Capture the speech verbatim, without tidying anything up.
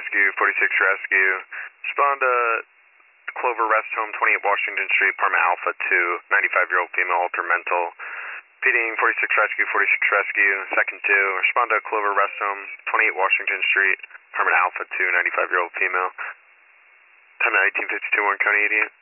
Rescue, forty-six Rescue. Respond to Clover Rest Home, twenty-eight Washington Street, apartment Alpha two, ninety-five-year-old female, altered mental. Repeating, forty-six Rescue, forty-six Rescue, second two. Respond to Clover Rest Home, twenty-eight Washington Street, apartment Alpha two, ninety-five-year-old female. Time at eighteen fifty-two, Warren County, eighty-eight.